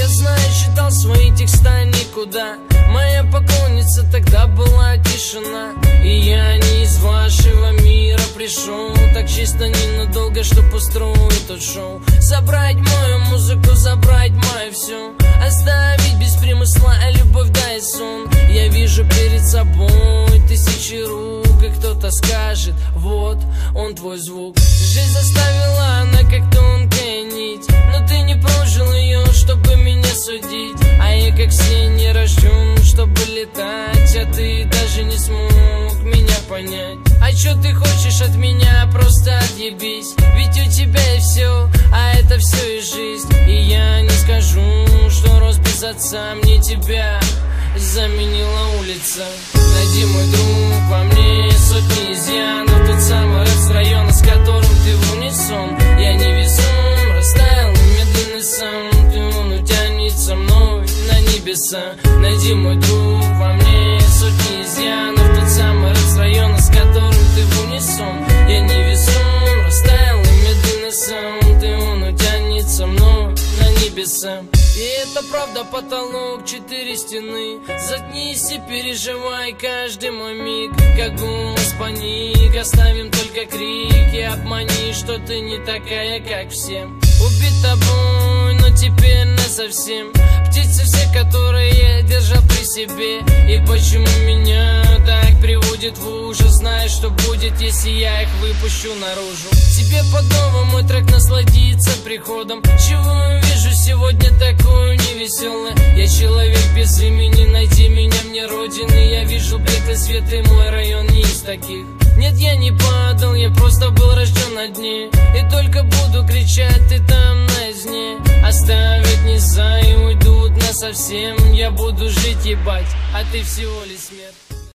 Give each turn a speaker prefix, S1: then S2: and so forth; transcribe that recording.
S1: знаю, читал свои текста никуда. Моя поклонница тогда была тишина. И я не из вашего мира пришел, так чисто ненадолго, чтоб устроить тут шоу. Забрать мою музыку, забрать мое все, оставить без примысла, а любовь да и сон. Я вижу перед собой тысячи рук, и кто-то скажет: вот он твой звук. Жизнь заставила, она как тонкая нить, но ты не прожил ее, чтобы меня судить. А я как все не рожден, чтобы летать, а ты даже не смог меня понять. А чё ты хочешь от меня? Просто отъебись, ведь у тебя и все, а это все и жизнь. И я не скажу, что рос без отца, мне тебя заменила улица. Найди, мой друг, во мне сотни изъянов, тот самый рэп с района, с которым ты в унисон. Я невесом, растаял медленный сам, он утянется мной на небеса. Найди, мой друг, во мне сотни изъянов, тот самый рэп с района, с которым ты в унисон. Я невесом, растаял медленный сам, он утянется мной на небеса. И это правда, потолок, 4 стены. Заткнись и переживай каждый мой миг, как голос паник. Оставим только крики, обмани, что ты не такая, как все. Убит тобой, но теперь насовсем. Птицы все, которые я держал при себе. И почему меня так приводит в ужас? Знаешь, что будет, если я их выпущу наружу. Тебе под новый мой трек насладиться приходом. Чего вижу сегодня такое невеселое? Я человек без имени, найди меня, мне родины. Я вижу блеклый свет, и мой район не из таких. Нет, я не падал, я просто был рожден на дне. И только буду кричать, ты там на изне. Оставят низа и уйдут насовсем. Я буду жить, ебать, а ты всего лишь смерть.